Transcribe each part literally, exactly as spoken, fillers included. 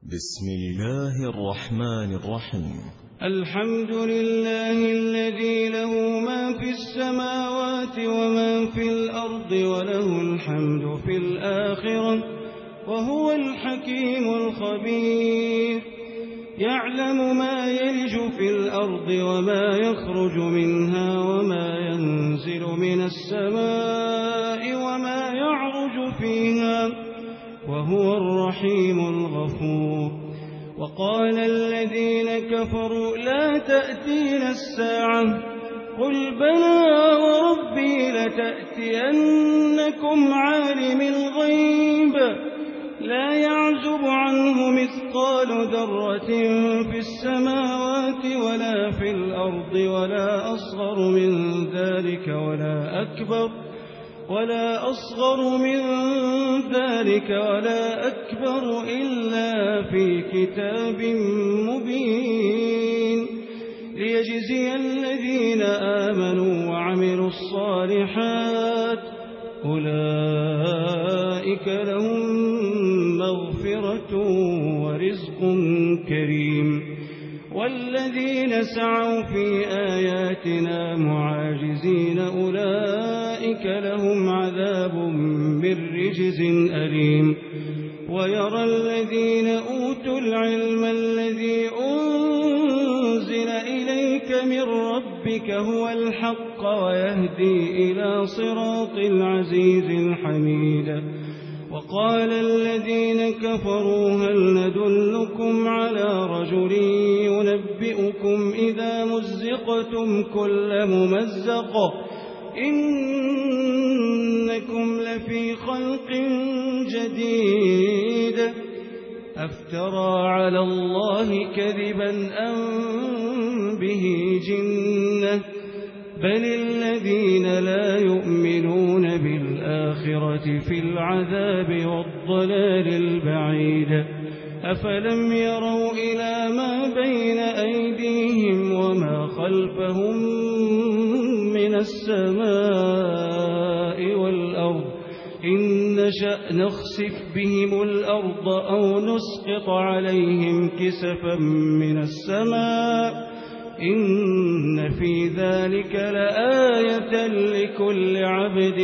بسم الله الرحمن الرحيم. الحمد لله الذي له ما في السماوات وما في الأرض وله الحمد في الآخرة وهو الحكيم الخبير. يعلم ما يلج في الأرض وما يخرج منها وما ينزل من السماء وما يعرج فيها وهو الرحيم الغفور. وقال الذين كفروا لا تأتينا الساعة قل بلى وربي لتأتينكم عالم الغيب لا يعزب عنه مثقال ذرة في السماوات ولا في الأرض ولا أصغر من ذلك ولا أكبر ولا أصغر من ذلك ولا أكبر إلا في كتاب مبين ليجزي الذين آمنوا وعملوا الصالحات أولئك لهم مغفرة ورزق كريم. والذين سعوا في آياتنا معاجزين أولئك لهم عذاب من رجز أليم. ويرى الذين أوتوا العلم الذي أنزل إليك من ربك هو الحق ويهدي إلى صراط العزيز الحميد. وقال الذين كفروا هل ندلكم على رجل ينبئكم إذا مزقتم كل ممزق إنكم لفي خلق جديد أفترى على الله كذبا أم به جنة بل الذين لا يؤمنون بالآخرة في العذاب والضلال البعيد. أفلم يروا إلى ما بين أيديهم وما خلفهم من السماء والأرض إن نشأ نخسف بهم الأرض أو نسقط عليهم كسفا من السماء إن في ذلك لآية لكل عبد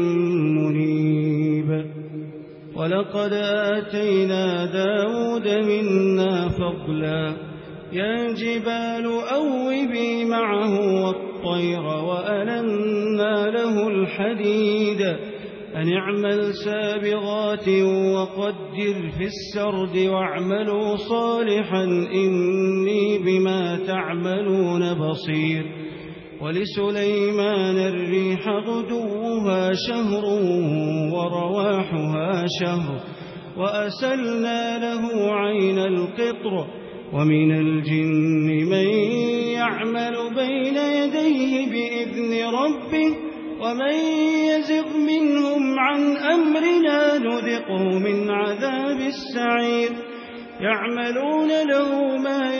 منيب. ولقد آتينا داود منا فضلا يا جبال أوبي معه والطير وألنا له الحديد أن اعمل سابغات وقدر في السرد واعملوا صالحا إني بما تعملون بصير. ولسليمان الريح غدوها شهر ورواحها شهر وأسلنا له عين القطر ومن الجن من يعمل بين يديه بإذن ربه ومن يزغ منهم عن أمرنا نذقه من عذاب السعير. يعملون له ما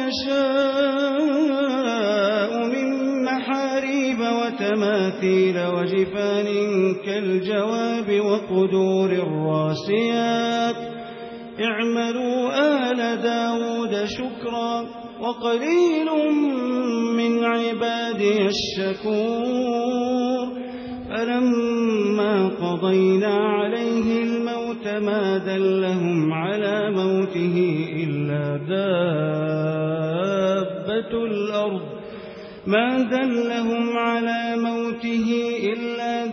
يشاء من محاريب وتماثيل وجفان كالجواب وقدور الراسيات اعملوا آل داود شكرا وقليل من عبادي الشكور. فلما قضينا عليه الموت ما دلهم على موته إلا دابة الأرض ما دلهم على موته إلا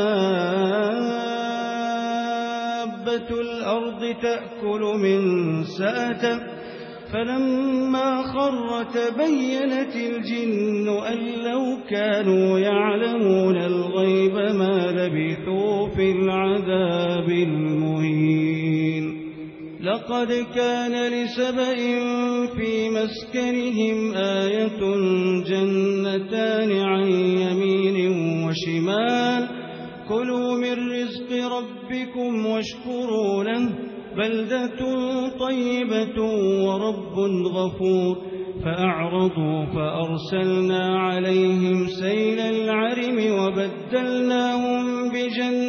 دابة الأرض تأكل من سأته فلما خر تبينت الجن أن لو كانوا يعلمون الغيب ما لبثوا في العذاب المهين. لقد كان لسبإ في مسكنهم آية جنتان عن يمين وشمال كلوا من رزق ربكم واشكروا له بلدة طيبة ورب غفور. فأعرضوا فأرسلنا عليهم سيل العرم وبدلناهم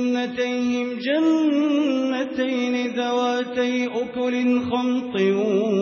بجنتيهم جنتين ذواتي أكل خمط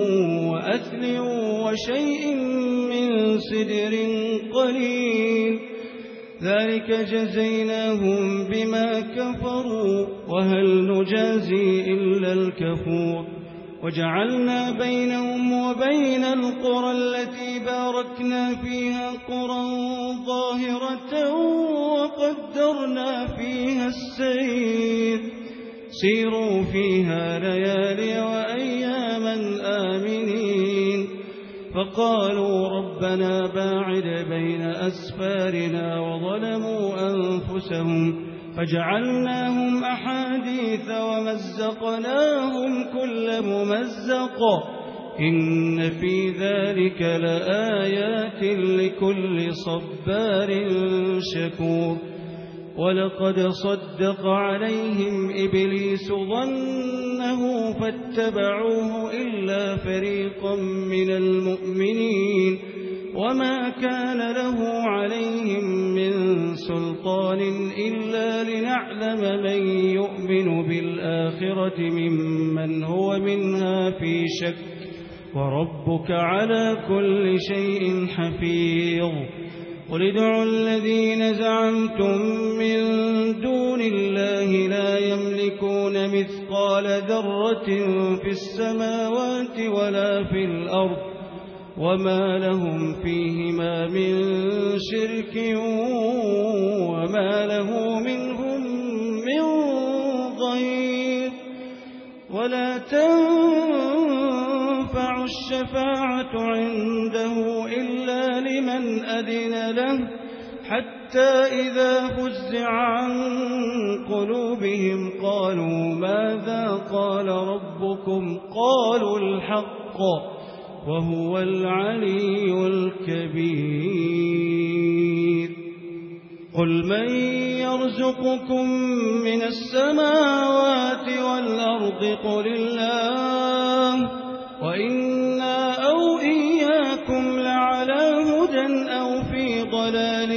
أثل وشيء من سدر قليل ذلك جزيناهم بما كفروا وهل نجازي إلا الكفور وجعلنا بينهم وبين القرى التي باركنا فيها قرى ظاهرة وقدرنا فيها السير سيروا فيها ليالي وأياما آمنين فقالوا ربنا باعد بين أسفارنا وظلموا أنفسهم فجعلناهم أحاديث ومزقناهم كل ممزق إن في ذلك لآيات لكل صبار شكور ولقد صدق عليهم إبليس ظنه فاتبعوه إلا فريقا من المؤمنين وما كان له عليهم من سلطان إلا لنعلم من يؤمن بالآخرة ممن هو منها في شك وربك على كل شيء حفيظ قل ادعوا الذين زعمتم من دون الله لا يملكون مثقال ذرة في السماوات ولا في الأرض وما لهم فيهما من شرك وما له منهم من ضير ولا تنفع الشفاعة عنده إلا لمن أذن له حتى إذا فزع عن قلوبهم قالوا ماذا قال ربكم قالوا الحق وهو العلي الكبير قل من يرزقكم من السماوات والأرض قل الله وإنا أو إياكم لعلى هدى أو في ضلال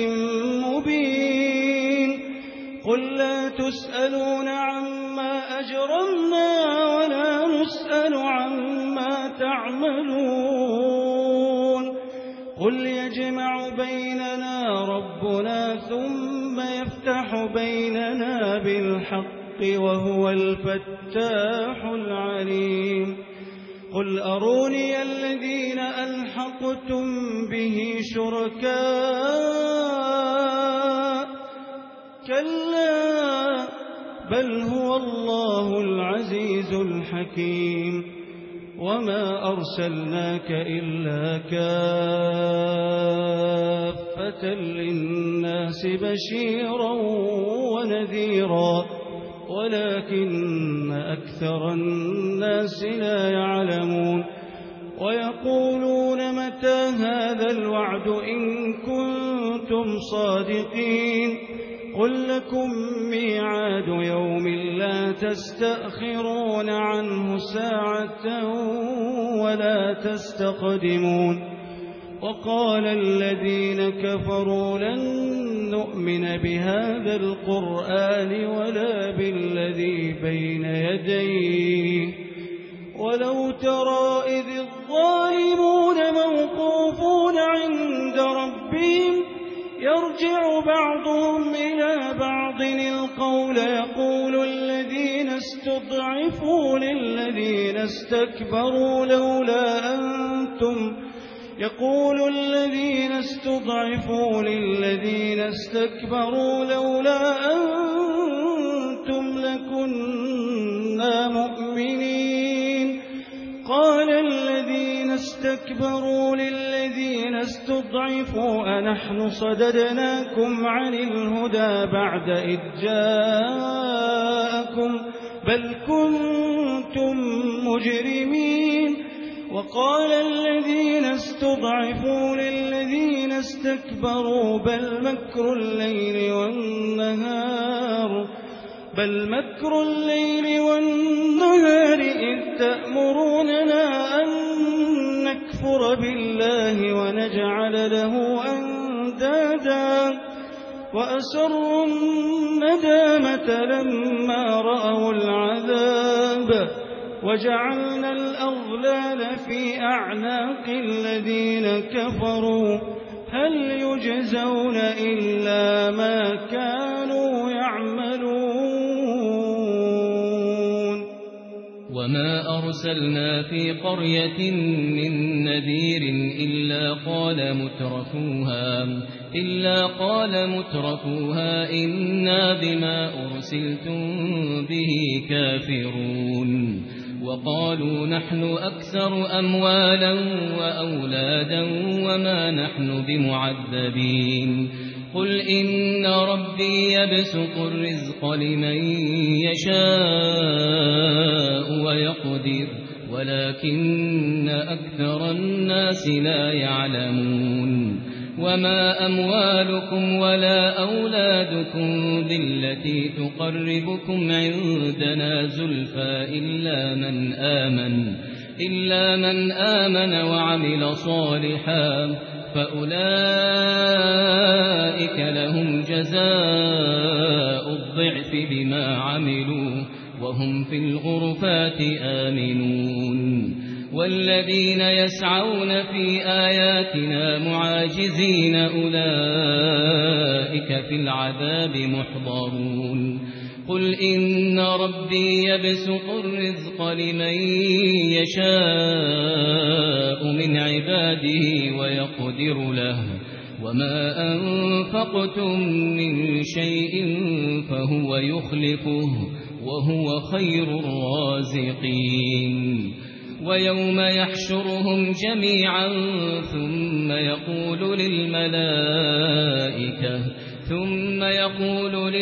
مبين قل لا تسألون عما أجرمنا ولا نسأل عما تعملون قل يجمع بيننا ربنا ثم يفتح بيننا بالحق وهو الفتاح العليم قل أروني الذين ألحقتم به شركاء كلا بل هو الله العزيز الحكيم وما أرسلناك إلا كافة للناس بشيرا ونذيرا ولكن أكثر الناس لا يعلمون ويقولون متى هذا الوعد إن كنتم صادقين قل لكم ميعاد يوم لا تستأخرون عنه ساعة ولا تستقدمون وقال الذين كفروا لن نؤمن بهذا القرآن ولا بالذي بين يديه ولو ترى إذ الظالمون موقوفون عند ربهم يرجع بعضهم إلى بعض القول يقول الذين استضعفوا للذين استكبروا لولا أنتم يقول الذين استضعفوا للذين استكبروا لولا أنتم لكنا مؤمنين قال الذين استكبروا للذين استضعفوا أنحن صددناكم عن الهدى بعد إذ جاءكم بل كنتم مجرمين وقال الذين استضعفوا للذين استكبروا بل مكر الليل والنهار بل مكر الليل والنهار إذ تأمروننا أن نكفر بالله ونجعل له أندادا وأسروا الندامة لما رأوا العذاب وجعلنا الأغلال في أعناق الذين كفروا هل يجزون إلا ما كانوا يعملون وما أرسلنا في قرية من نذير إلا قال مترفوها إلا قال مترفوها إنا بما أرسلتم به كافرون وقالوا نحن أكثر أموالا وأولادا وما نحن بمعذبين قل إن ربي يبسط الرزق لمن يشاء ويقدر ولكن أكثر الناس لا يعلمون وما أموالكم ولا أولادكم بالتي تقربكم عندنا زلفى إلا من آمن إلا من آمن وعمل صالحا فأولئك لهم جزاء الضعف بما عملوا وهم في الغرفات آمنون والذين يسعون في آياتنا معاجزين أولئك في العذاب محضرون قل إن ربي يبسط الرزق لمن يشاء من عباده ويقدر له وما أنفقتم من شيء فهو يخلفه وهو خير الرازقين ويوم يحشرهم جميعا ثم يقول للملائكة ثم يقول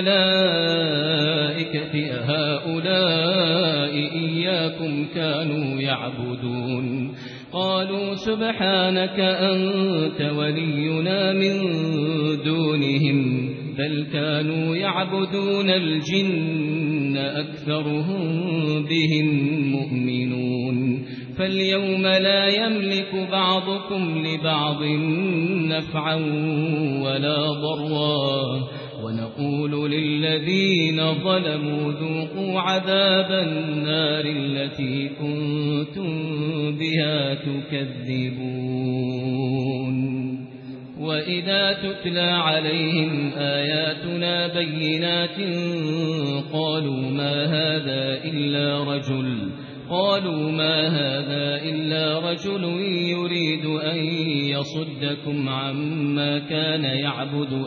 للملائكة أهؤلاء إياكم كانوا يعبدون قالوا سبحانك أنت ولينا من دونهم بل كانوا يعبدون الجن أكثرهم بهم مؤمنون فاليوم لا يملك بعضكم لبعض نفعا ولا ضرا ونقول للذين ظلموا ذوقوا عذاب النار التي كنتم بها تكذبون وإذا تتلى عليهم آياتنا بينات قالوا ما هذا إلا رجل قالوا ما هذا إلا رجل يريد أن يصدكم عما كان يعبد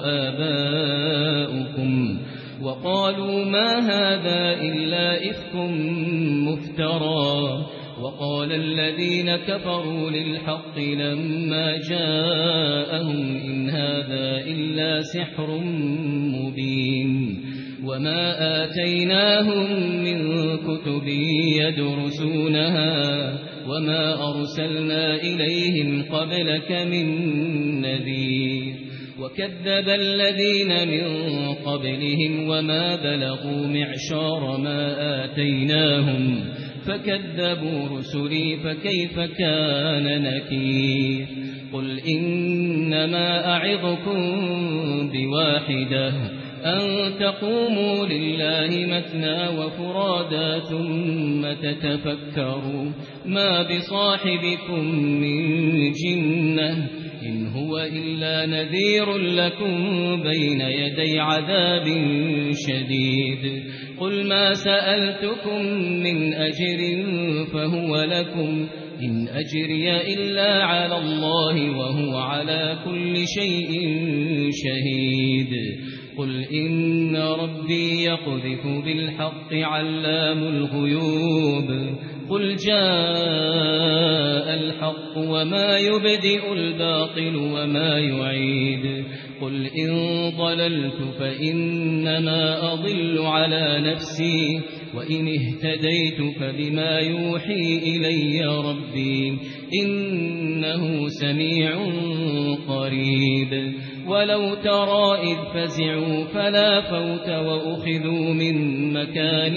آباؤكم وقالوا ما هذا إلا إفك مفترى وقال الذين كفروا للحق لما جاءهم إن هذا إلا سحر مبين وما آتيناهم من كتب يدرسونها وما أرسلنا إليهم قبلك من نذير وكذب الذين من قبلهم وما بلغوا معشار ما آتيناهم فكذبوا رسلي فكيف كان نكير قل إنما أعظكم بواحدة أن تقوموا لله مثنى وفرادا ثم تتفكروا ما بصاحبكم من جنة إن هو إلا نذير لكم بين يدي عذاب شديد قل ما سألتكم من أجر فهو لكم إن أجري إلا على الله وهو على كل شيء شهيد قل إن ربي يقذف بالحق علام الغيوب قل جاء الحق وما يبدئ الباطل وما يعيد قل إن ضللت فإنما أضل على نفسي وإن اهتديت فبما يوحي إلي ربي إنه سميع قريب ولو ترى إذ فزعوا فلا فوت وأخذوا من مكان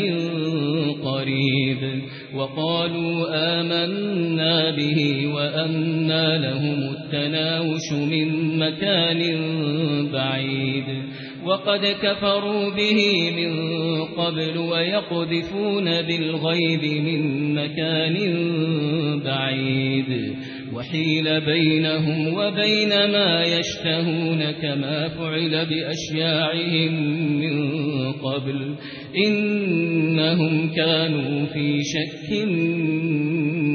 قريب وقالوا آمنا به وأنى لهم التناوش من مكان بعيد وقد كفروا به من قبل ويقذفون بالغيب من مكان بعيد وحيل بينهم وبين ما يشتهون كما فعل بأشياعهم من قبل إنهم كانوا في شك